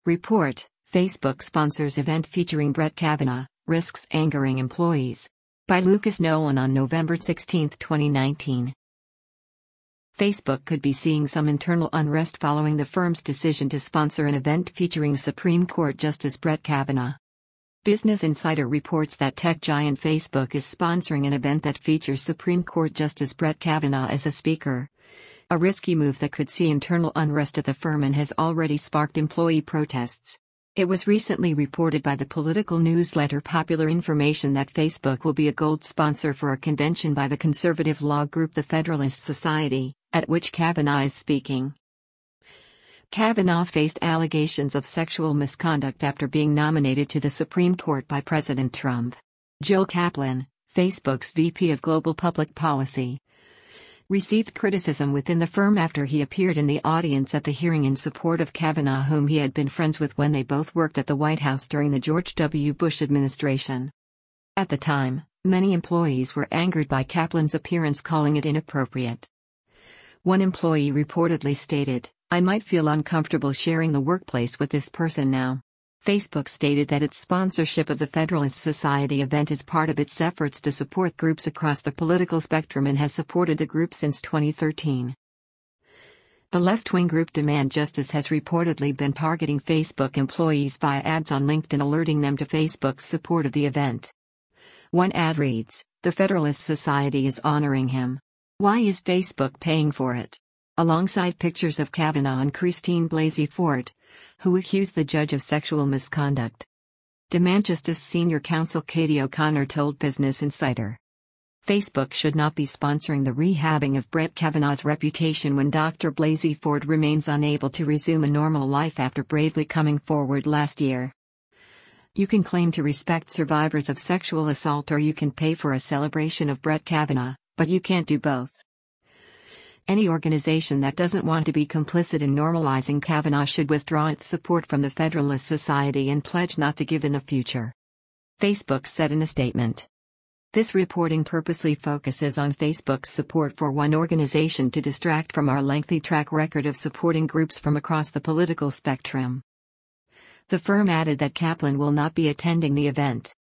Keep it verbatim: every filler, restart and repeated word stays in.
Report: Facebook sponsors event featuring Brett Kavanaugh, risks angering employees. By Lucas Nolan on November sixteenth, twenty nineteen. Facebook could be seeing some internal unrest following the firm's decision to sponsor an event featuring Supreme Court Justice Brett Kavanaugh. Business Insider reports that tech giant Facebook is sponsoring an event that features Supreme Court Justice Brett Kavanaugh as a speaker. A risky move that could see internal unrest at the firm and has already sparked employee protests. It was recently reported by the political newsletter Popular Information that Facebook will be a gold sponsor for a convention by the conservative law group the Federalist Society, at which Kavanaugh is speaking. Kavanaugh faced allegations of sexual misconduct after being nominated to the Supreme Court by President Trump. Joel Kaplan, Facebook's V P of Global Public Policy, received criticism within the firm after he appeared in the audience at the hearing in support of Kavanaugh, whom he had been friends with when they both worked at the White House during the George W. Bush administration. At the time, many employees were angered by Kaplan's appearance, calling it inappropriate. One employee reportedly stated, "I might feel uncomfortable sharing the workplace with this person now." Facebook stated that its sponsorship of the Federalist Society event is part of its efforts to support groups across the political spectrum and has supported the group since twenty thirteen. The left-wing group Demand Justice has reportedly been targeting Facebook employees via ads on LinkedIn, alerting them to Facebook's support of the event. One ad reads, "The Federalist Society is honoring him. Why is Facebook paying for it?" alongside pictures of Kavanaugh and Christine Blasey Ford, who accused the judge of sexual misconduct. Demand Justice senior counsel Katie O'Connor told Business Insider, Facebook should not be sponsoring the rehabbing of Brett Kavanaugh's reputation when Doctor Blasey Ford remains unable to resume a normal life after bravely coming forward last year. You can claim to respect survivors of sexual assault, or you can pay for a celebration of Brett Kavanaugh, but you can't do both. Any organization that doesn't want to be complicit in normalizing Kavanaugh should withdraw its support from the Federalist Society and pledge not to give in the future, Facebook said in a statement. This reporting purposely focuses on Facebook's support for one organization to distract from our lengthy track record of supporting groups from across the political spectrum. The firm added that Kaplan will not be attending the event.